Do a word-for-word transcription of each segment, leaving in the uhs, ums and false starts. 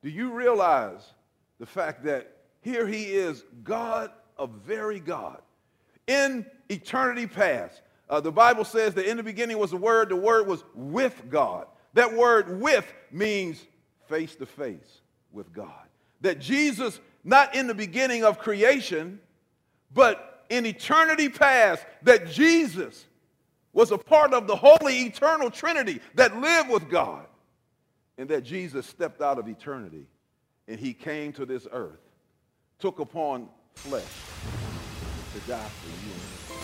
Do you realize the fact that here he is, God of very God, in eternity past? Uh, the Bible says that in the beginning was the Word, the Word was with God. That word with means face to face with God. That Jesus, not in the beginning of creation, but in eternity past, that Jesus was a part of the holy eternal Trinity that lived with God. And that Jesus stepped out of eternity and he came to this earth, took upon flesh to die for you.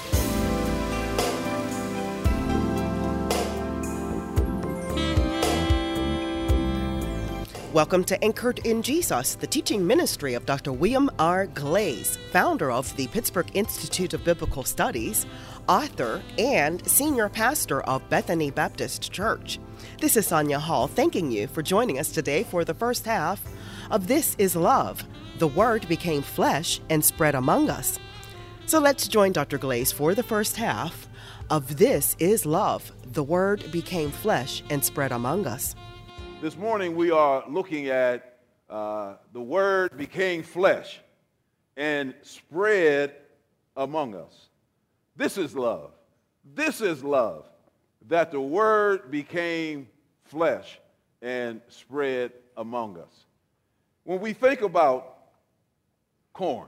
Welcome to Anchored in Jesus, the teaching ministry of Doctor William R. Glaze, founder of the Pittsburgh Institute of Biblical Studies, author, and senior pastor of Bethany Baptist Church. This is Sonia Hall thanking you for joining us today for the first half of This is Love. The Word became flesh and spread among us. So let's join Doctor Glaze for the first half of This is Love. The Word became flesh and spread among us. This morning we are looking at uh, the Word became flesh and spread among us. This is love. This is love, that the Word became flesh and spread among us. When we think about corn,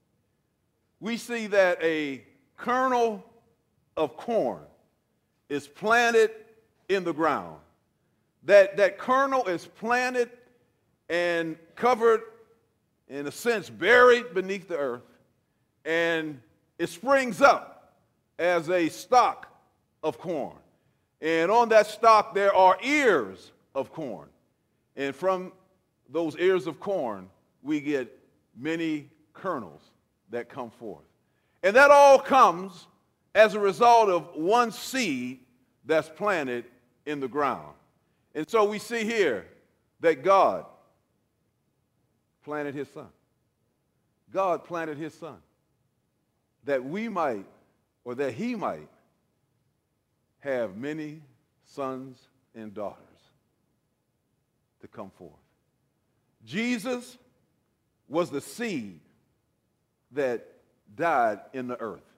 we see that a kernel of corn is planted in the ground. That, that kernel is planted and covered, in a sense, buried beneath the earth, and it springs up as a stalk of corn. And on that stalk, there are ears of corn. And from those ears of corn, we get many kernels that come forth. And that all comes as a result of one seed that's planted in the ground. And so we see here that God planted his son. God planted his son that we might, or that he might, have many sons and daughters to come forth. Jesus was the seed that died in the earth.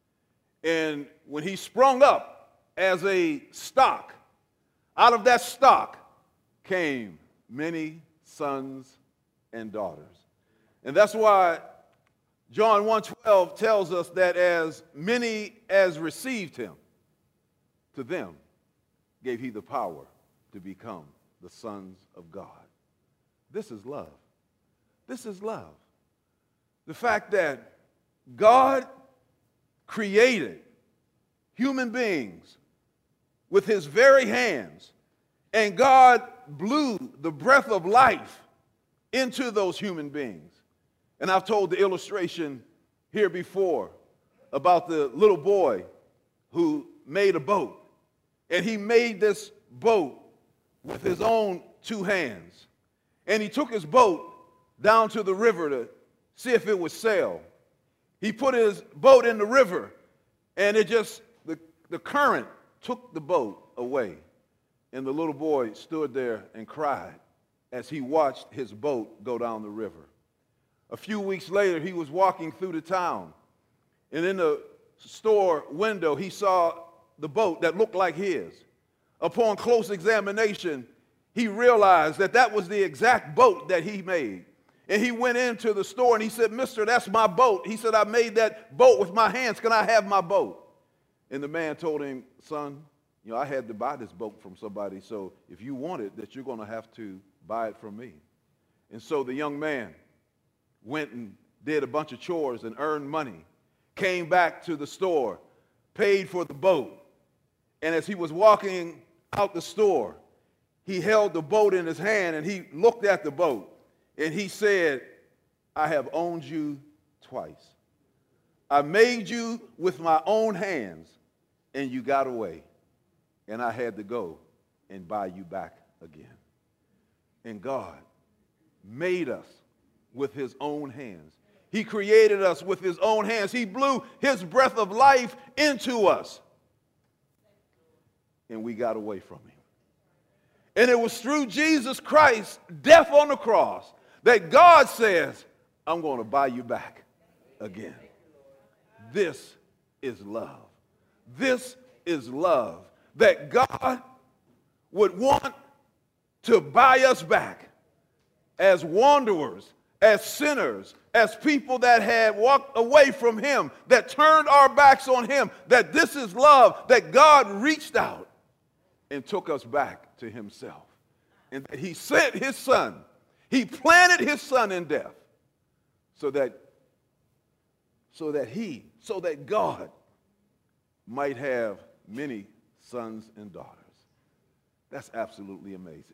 And when he sprung up as a stalk, out of that stock came many sons and daughters. And that's why John one twelve tells us that as many as received him, to them gave he the power to become the sons of God. This is love. This is love. The fact that God created human beings with his very hands, and God blew the breath of life into those human beings. And I've told the illustration here before about the little boy who made a boat. And he made this boat with his own two hands. And he took his boat down to the river to see if it would sail. He put his boat in the river, and it just, the, the current took the boat away. And the little boy stood there and cried as he watched his boat go down the river. A few weeks later, he was walking through the town, and in the store window, he saw the boat that looked like his. Upon close examination, he realized that that was the exact boat that he made. And he went into the store and he said, "Mister, that's my boat." He said, "I made that boat with my hands. Can I have my boat?" And the man told him, "Son, you know, I had to buy this boat from somebody, so if you want it, that you're going to have to buy it from me." And so the young man went and did a bunch of chores and earned money, came back to the store, paid for the boat. And as he was walking out the store, he held the boat in his hand and he looked at the boat and he said, "I have owned you twice. I made you with my own hands and you got away. And I had to go and buy you back again." And God made us with his own hands. He created us with his own hands. He blew his breath of life into us. And we got away from him. And it was through Jesus Christ's death on the cross that God says, I'm going to buy you back again. This is love. This is love, that God would want to buy us back as wanderers, as sinners, as people that had walked away from him, that turned our backs on him, that this is love, that God reached out and took us back to himself. And that he sent his son. He planted his son in death so that, so that he, so that God might have many sons and daughters. That's absolutely amazing.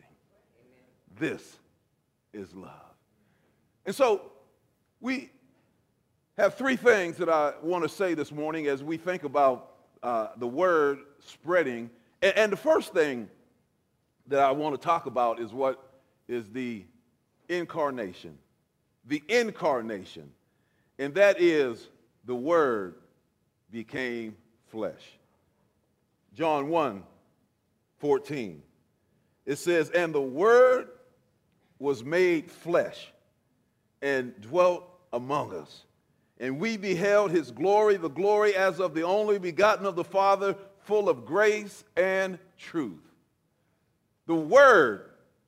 This is love. And so we have three things that I want to say this morning as we think about uh, the word spreading. And, and the first thing that I want to talk about is what is the incarnation. The incarnation. And that is the word became flesh. John one fourteen. It says, and the word was made flesh and dwelt among us. And we beheld his glory, the glory as of the only begotten of the Father, full of grace and truth. The word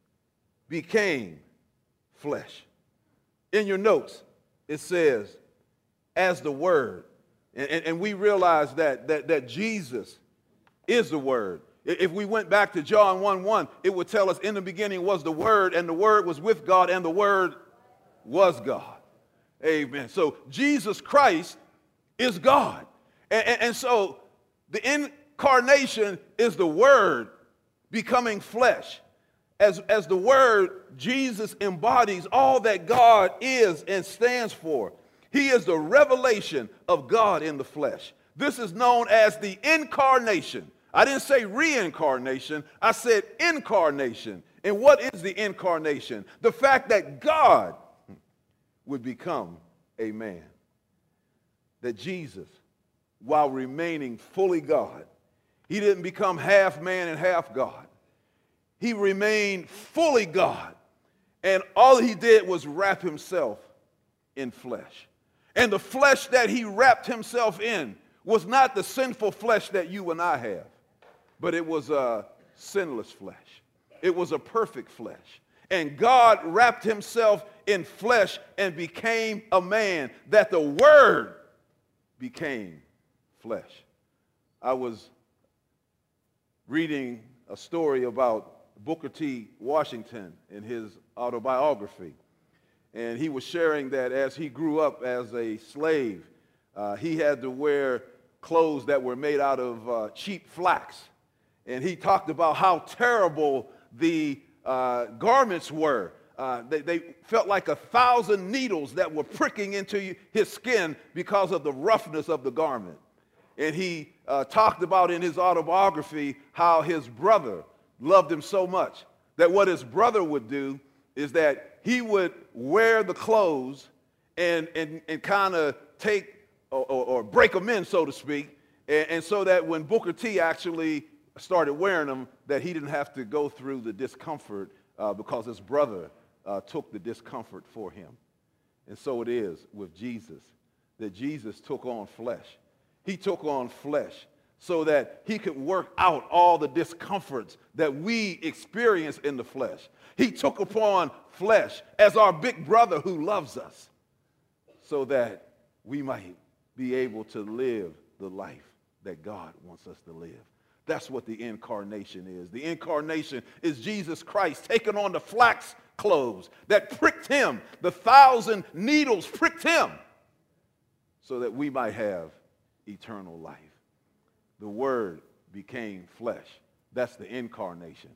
became flesh. In your notes, it says, as the word. And, and, and we realize that, that, that Jesus is the word. If we went back to John one one, it would tell us in the beginning was the Word, and the Word was with God, and the Word was God. Amen. So Jesus Christ is God. And, and, and so the incarnation is the Word becoming flesh. As, as the Word, Jesus embodies all that God is and stands for. He is the revelation of God in the flesh. This is known as the incarnation. I didn't say reincarnation, I said incarnation. And what is the incarnation? The fact that God would become a man. That Jesus, while remaining fully God, he didn't become half man and half God. He remained fully God. And all he did was wrap himself in flesh. And the flesh that he wrapped himself in was not the sinful flesh that you and I have. But it was a sinless flesh. It was a perfect flesh. And God wrapped himself in flesh and became a man, that the Word became flesh. I was reading a story about Booker T. Washington in his autobiography. And he was sharing that as he grew up as a slave, uh, he had to wear clothes that were made out of uh, cheap flax. And he talked about how terrible the uh, garments were. Uh, they, they felt like a thousand needles that were pricking into his skin because of the roughness of the garment. And he uh, talked about in his autobiography how his brother loved him so much that what his brother would do is that he would wear the clothes and, and, and kind of take or, or, or break them in, so to speak, and, and so that when Booker T actually started wearing them, that he didn't have to go through the discomfort uh, because his brother uh, took the discomfort for him. And so it is with Jesus, that Jesus took on flesh. He took on flesh so that he could work out all the discomforts that we experience in the flesh. He took upon flesh as our big brother who loves us so that we might be able to live the life that God wants us to live. That's what the incarnation is. The incarnation is Jesus Christ taking on the flax clothes that pricked him. The thousand needles pricked him so that we might have eternal life. The Word became flesh. That's the incarnation.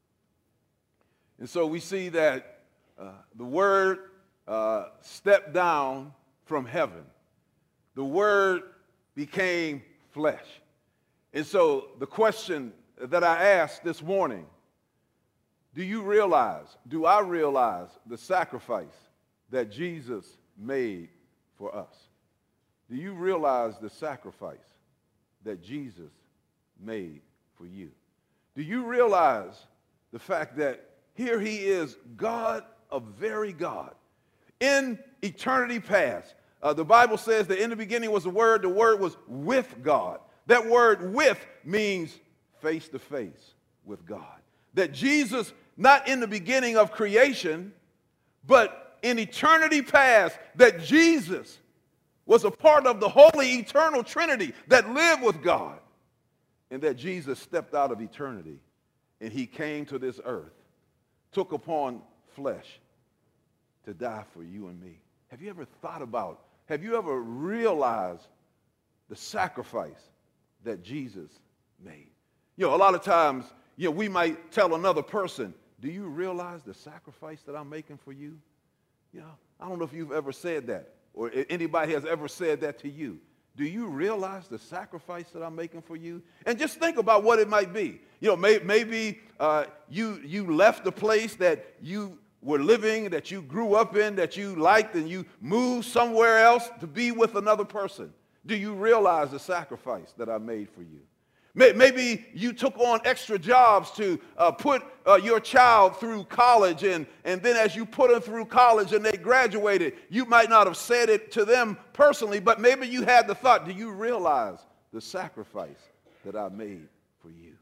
And so we see that uh, the Word uh, stepped down from heaven. The Word became flesh. And so the question that I asked this morning, do you realize, do I realize the sacrifice that Jesus made for us? Do you realize the sacrifice that Jesus made for you? Do you realize the fact that here he is, God, a very God. In eternity past, uh, the Bible says that in the beginning was the Word, the Word was with God. That word with means face to face with God. That Jesus, not in the beginning of creation, but in eternity past, that Jesus was a part of the holy eternal Trinity that lived with God. And that Jesus stepped out of eternity and he came to this earth, took upon flesh to die for you and me. Have you ever thought about, have you ever realized the sacrifice that Jesus made? You know, a lot of times, you know, we might tell another person, do you realize the sacrifice that I'm making for you? You know, I don't know if you've ever said that or anybody has ever said that to you. Do you realize the sacrifice that I'm making for you? And just think about what it might be. You know, may, maybe uh, you, you left the place that you were living, that you grew up in, that you liked, and you moved somewhere else to be with another person. Do you realize the sacrifice that I made for you? Maybe you took on extra jobs to uh, put uh, your child through college, and, and then as you put them through college and they graduated, you might not have said it to them personally, but maybe you had the thought, do you realize the sacrifice that I made for you?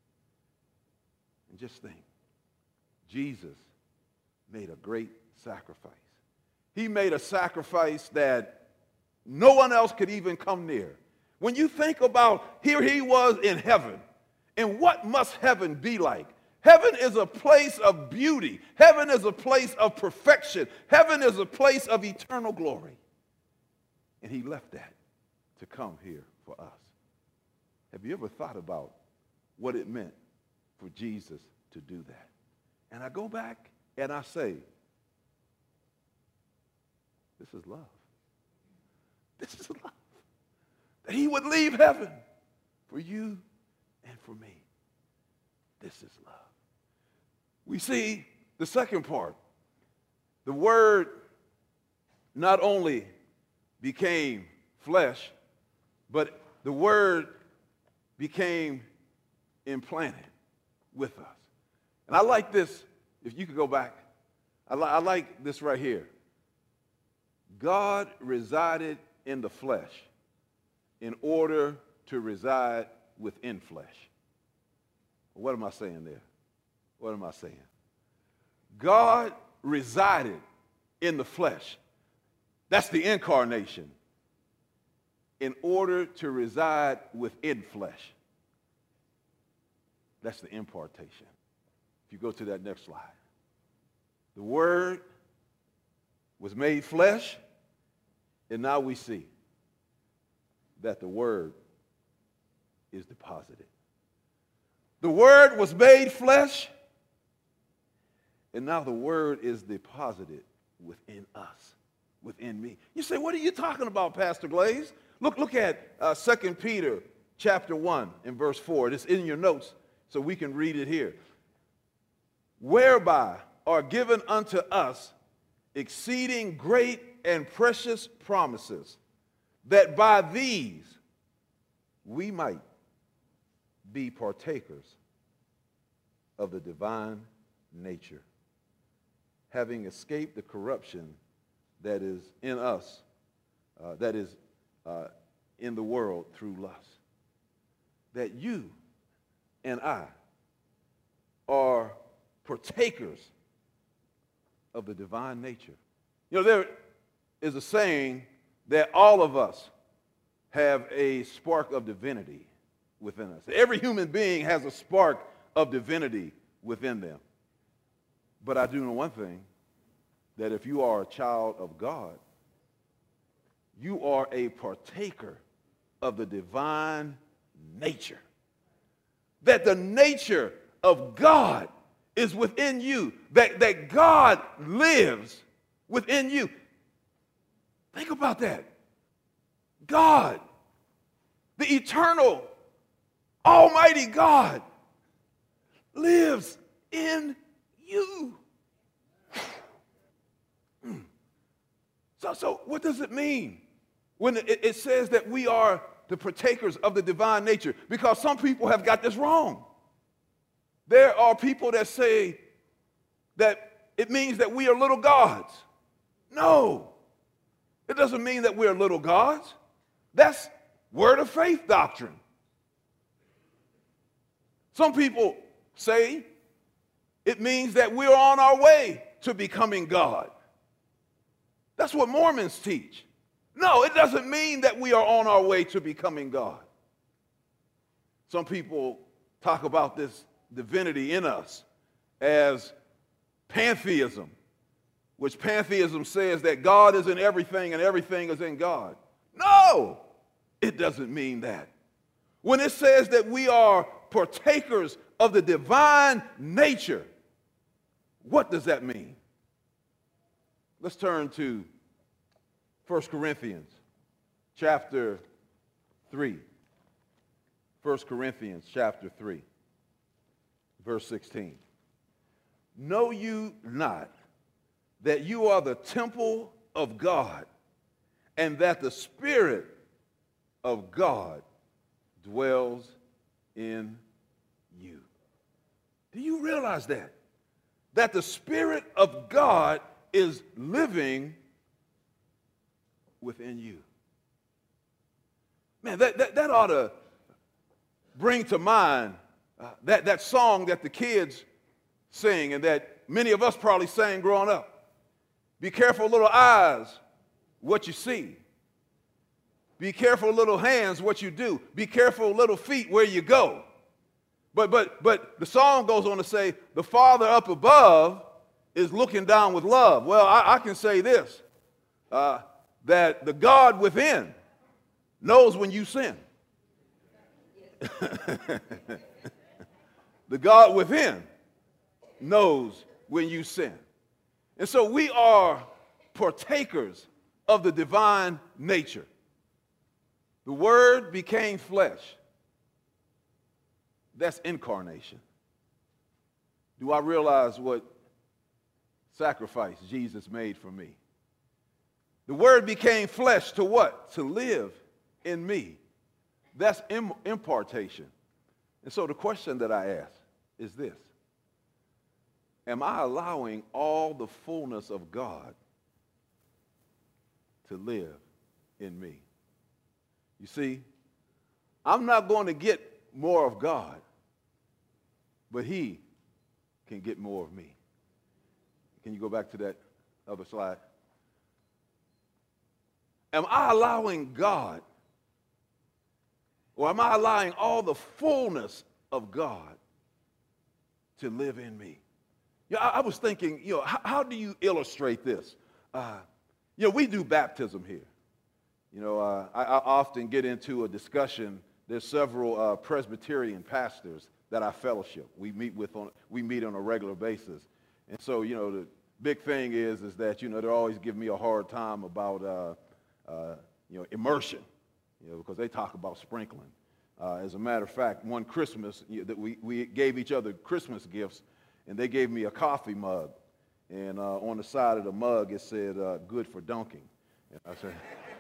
And just think, Jesus made a great sacrifice. He made a sacrifice that no one else could even come near. When you think about here he was in heaven, and what must heaven be like? Heaven is a place of beauty. Heaven is a place of perfection. Heaven is a place of eternal glory. And he left that to come here for us. Have you ever thought about what it meant for Jesus to do that? And I go back and I say, this is love. This is love. That he would leave heaven for you and for me. This is love. We see the second part. The Word not only became flesh, but the Word became implanted with us. And I like this, if you could go back. I, li- I like this right here. God resided in the flesh in order to reside within flesh. What am I saying there? What am I saying? God resided in the flesh. That's the incarnation. In order to reside within flesh. That's the impartation. If you go to that next slide. The Word was made flesh, and now we see that the Word is deposited. The Word was made flesh, and now the Word is deposited within us, within me. You say, what are you talking about, Pastor Glaze? Look, look at uh, Second Peter chapter one and verse four. It's in your notes, so we can read it here. Whereby are given unto us exceeding great and precious promises, that by these we might be partakers of the divine nature, having escaped the corruption that is in us, uh, that is uh, in the world through lust. That you and I are partakers of the divine nature. You know, there is a saying that all of us have a spark of divinity within us. Every human being has a spark of divinity within them. But I do know one thing, that if you are a child of God, you are a partaker of the divine nature. That the nature of God is within you, that, that God lives within you. Think about that. God, the eternal, almighty God, lives in you. So, so what does it mean when it, it says that we are the partakers of the divine nature? Because some people have got this wrong. There are people that say that it means that we are little gods. No, it doesn't mean that we are little gods. That's word of faith doctrine. Some people say it means that we're on our way to becoming God. That's what Mormons teach. No, it doesn't mean that we are on our way to becoming God. Some people talk about this divinity in us as pantheism, which pantheism says that God is in everything and everything is in God. No, it doesn't mean that. When it says that we are partakers of the divine nature, what does that mean? Let's turn to First Corinthians chapter three. First Corinthians chapter three, verse sixteen. Know you not that you are the temple of God, and that the Spirit of God dwells in you? Do you realize that? That the Spirit of God is living within you. Man, that, that, that ought to bring to mind uh, that, that song that the kids sing and that many of us probably sang growing up. Be careful, little eyes, what you see. Be careful, little hands, what you do. Be careful, little feet, where you go. But, but, but the song goes on to say, the Father up above is looking down with love. Well, I, I can say this, uh, that the God within knows when you sin. The God within knows when you sin. And so we are partakers of the divine nature. The Word became flesh. That's incarnation. Do I realize what sacrifice Jesus made for me? The Word became flesh to what? To live in me. That's im- impartation. And so the question that I ask is this: am I allowing all the fullness of God to live in me? You see, I'm not going to get more of God, but He can get more of me. Can you go back to that other slide? Am I allowing God, or am I allowing all the fullness of God to live in me? Yeah, I, I was thinking, you know, how, how do you illustrate this? Uh, you know, we do baptism here. You know, uh, I, I often get into a discussion. There's several uh, Presbyterian pastors that I fellowship. We meet with on we meet on a regular basis, and so you know the big thing is is that you know they're always giving me a hard time about uh, uh, you know immersion, you know, because they talk about sprinkling. Uh, as a matter of fact, one Christmas you know, that we we gave each other Christmas gifts, and they gave me a coffee mug, and uh, on the side of the mug it said uh, "Good for dunking," and I said.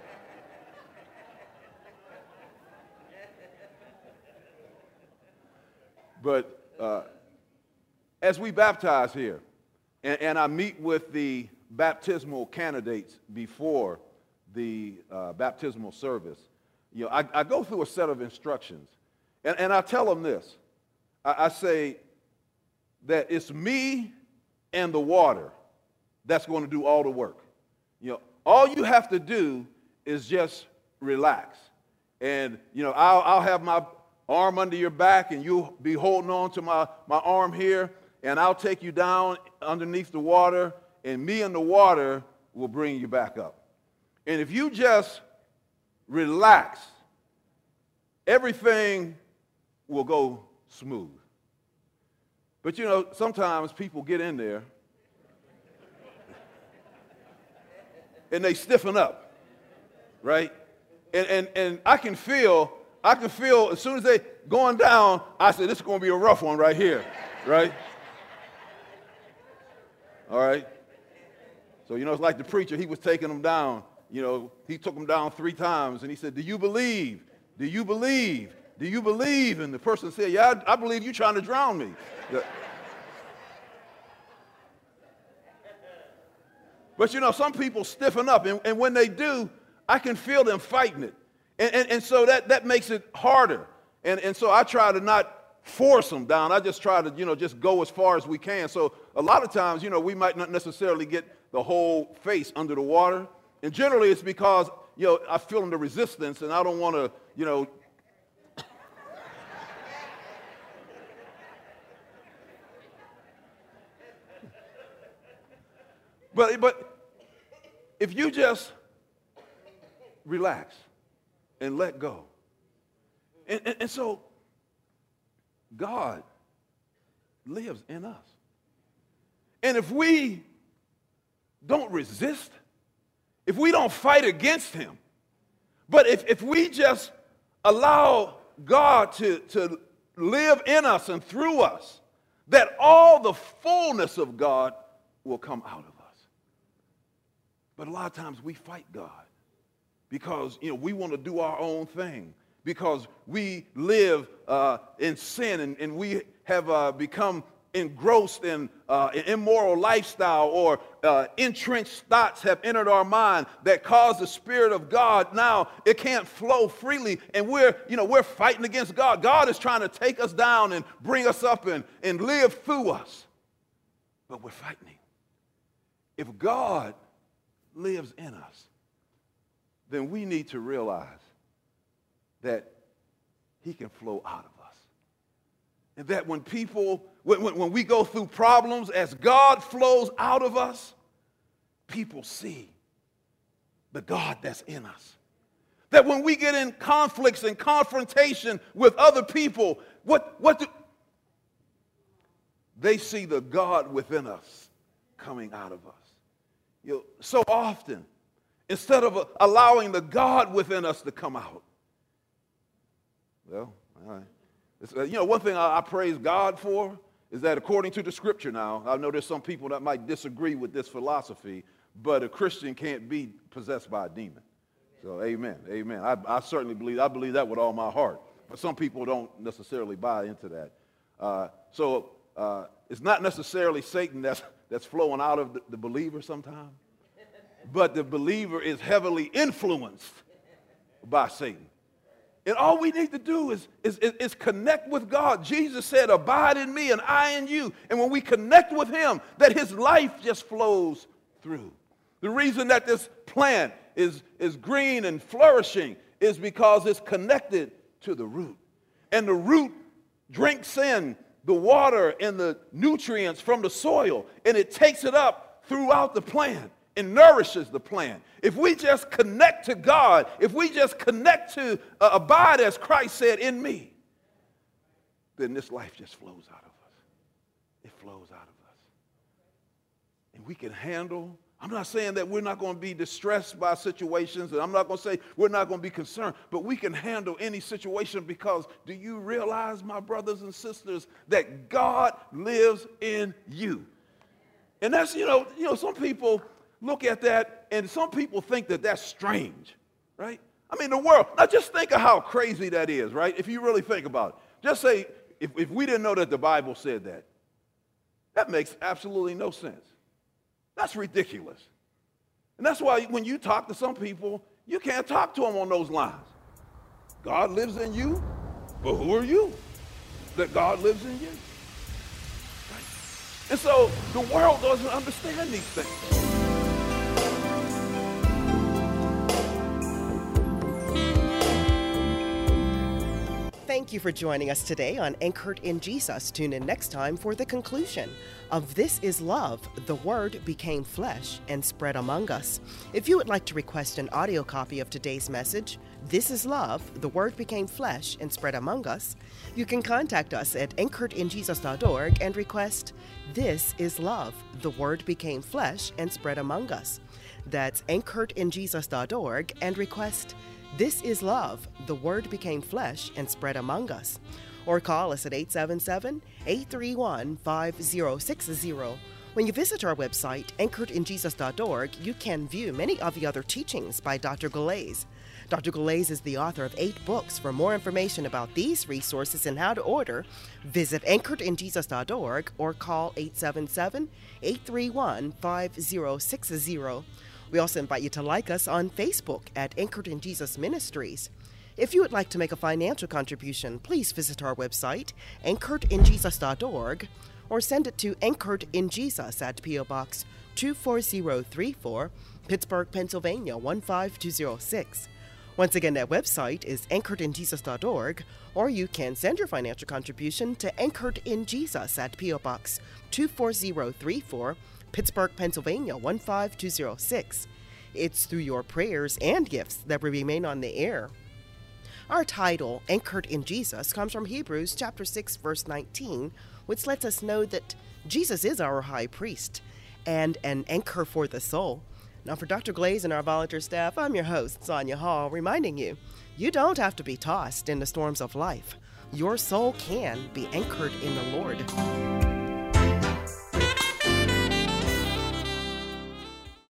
But uh, as we baptize here, and, and I meet with the baptismal candidates before the uh, baptismal service, you know, I, I go through a set of instructions, and, and I tell them this. I, I say that it's me and the water that's going to do all the work. You know, all you have to do is just relax, and you know, I'll, I'll have my arm under your back, and you'll be holding on to my, my arm here, and I'll take you down underneath the water, and me and the water will bring you back up. And if you just relax, everything will go smooth. But you know, sometimes people get in there, and they stiffen up, right? And, and, and I can feel I can feel as soon as they going down, I said, this is going to be a rough one right here, right? All right? So, you know, it's like the preacher, he was taking them down. You know, he took them down three times, and he said, do you believe? Do you believe? do you believe? And the person said, yeah, I, I believe you're trying to drown me. But, you know, some people stiffen up, and, and when they do, I can feel them fighting it. And, and, and so that, that makes it harder. And, and so I try to not force them down. I just try to, you know, just go as far as we can. So a lot of times, you know, we might not necessarily get the whole face under the water. And generally it's because, you know, I feel the resistance, and I don't want to, you know, But, but if you just relax and let go. And, and, and so God lives in us. And if we don't resist, if we don't fight against him, but if, if we just allow God to, to live in us and through us, that all the fullness of God will come out of us. But a lot of times we fight God because, you know, we want to do our own thing, because we live uh, in sin, and, and we have uh, become engrossed in uh, an immoral lifestyle, or uh, entrenched thoughts have entered our mind that cause the Spirit of God now, it can't flow freely, and we're, you know, we're fighting against God. God is trying to take us down and bring us up and, and live through us, but we're fighting him. If God lives in us, then we need to realize that he can flow out of us. And that when people, when, when, when we go through problems, as God flows out of us, people see the God that's in us. That when we get in conflicts and confrontation with other people, what, what do, they see the God within us coming out of us. You know, so often, instead of uh, allowing the God within us to come out, well, all right. It's, uh, you know, one thing I, I praise God for is that according to the scripture now, I know there's some people that might disagree with this philosophy, but a Christian can't be possessed by a demon. So amen, amen. I, I certainly believe, I believe that with all my heart. But some people don't necessarily buy into that. Uh, so uh, it's not necessarily Satan that's that's flowing out of the, the believer sometimes, but the believer is heavily influenced by Satan. And all we need to do is, is, is, is connect with God. Jesus said, abide in me and I in you. And when we connect with him, that his life just flows through. The reason that this plant is, is green and flourishing is because it's connected to the root. And the root drinks in the water and the nutrients from the soil, and it takes it up throughout the plant and nourishes the plant. If we just connect to God, if we just connect to uh, abide as Christ said in me, then this life just flows out of us. It flows out of us. And we can handle, I'm not saying that we're not going to be distressed by situations, and I'm not going to say we're not going to be concerned, but we can handle any situation, because do you realize, my brothers and sisters, that God lives in you? And that's, you know, you know, some people look at that, and some people think that that's strange, right? I mean, the world, now just think of how crazy that is, right? If you really think about it. Just say, if, if we didn't know that the Bible said that, that makes absolutely no sense. That's ridiculous. And that's why when you talk to some people, you can't talk to them on those lines. God lives in you, but who are you that God lives in you? Right? And so the world doesn't understand these things. Thank you for joining us today on Anchored in Jesus. Tune in next time for the conclusion of This is Love, the Word Became Flesh and Spread Among Us. If you would like to request an audio copy of today's message, This is Love, the Word Became Flesh and Spread Among Us, you can contact us at anchored in jesus dot org and request This is Love, the Word Became Flesh and Spread Among Us. That's anchored in jesus dot org and request This is Love, the Word Became Flesh and Spread Among Us. Or call us at eight seven seven, eight three one, five zero six zero When you visit our website, anchored in jesus dot org, you can view many of the other teachings by Doctor Galais. Doctor Galais is the author of eight books. For more information about these resources and how to order, visit anchored in jesus dot org or call eight seven seven, eight three one, five zero six zero. We also invite you to like us on Facebook at Anchored in Jesus Ministries. If you would like to make a financial contribution, please visit our website, anchored in jesus dot org, or send it to Anchored in Jesus at P O. Box two four zero three four, Pittsburgh, Pennsylvania one five two zero six. Once again, that website is anchored in jesus dot org, or you can send your financial contribution to Anchored in Jesus at P O. Box two four zero three four, Pittsburgh, Pennsylvania one five two zero six. It's through your prayers and gifts that we remain on the air. Our title, Anchored in Jesus, comes from Hebrews chapter six, verse nineteen, which lets us know that Jesus is our high priest and an anchor for the soul. Now, for Doctor Galais and our volunteer staff, I'm your host, Sonia Hall, reminding you, you don't have to be tossed in the storms of life. Your soul can be anchored in the Lord.